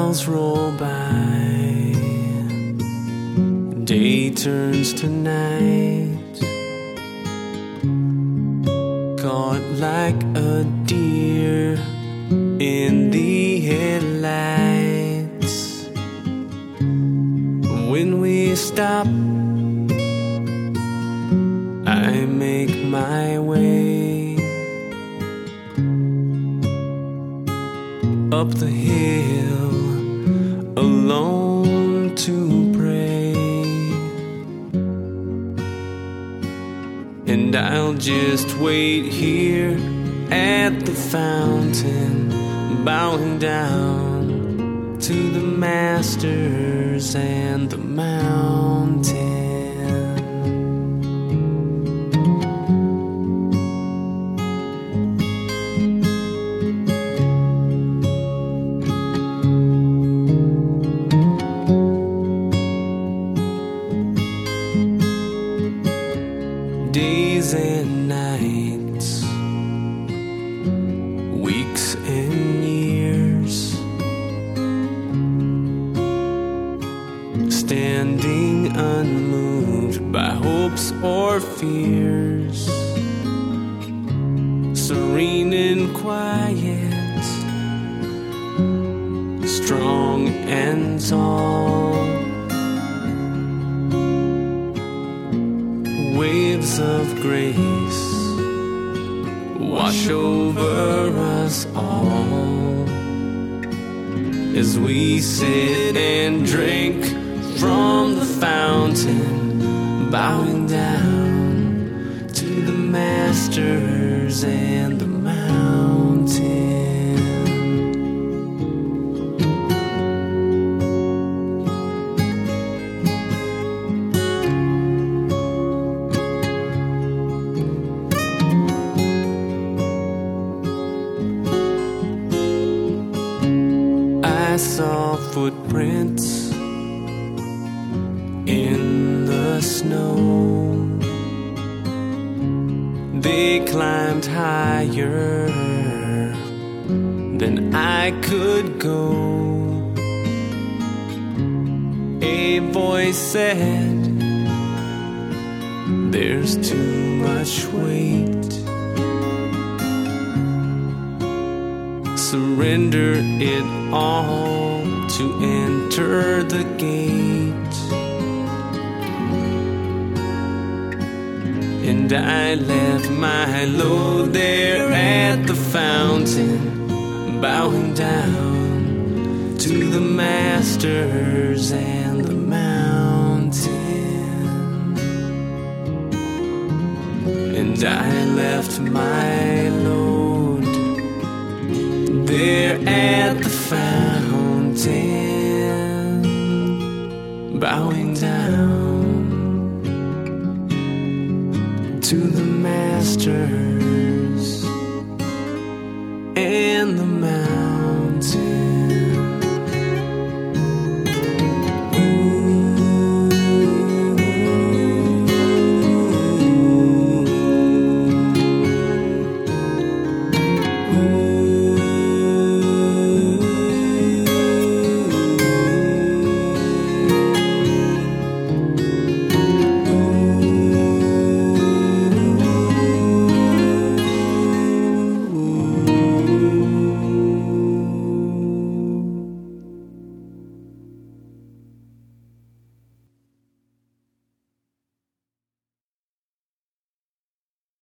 miles roll by, day turns to night, caught like a deer in the headlights. When we stop, I make my way up the hill alone to pray, and I'll just wait here at the fountain, bowing down to the masters and the mountain. Days and nights, weeks and years, standing unmoved by hopes or fears, serene and quiet, strong and tall. Waves of grace wash over us all as we sit and drink from the fountain, bowing down to the masters and the mountain. I saw footprints in the snow. They climbed higher than I could go. A voice said, "There's too much weight. Surrender it all to enter the gate." And I left my load there at the fountain, bowing down to the masters and the mountain. And I left my load there at the fountain, bowing down to the masters and the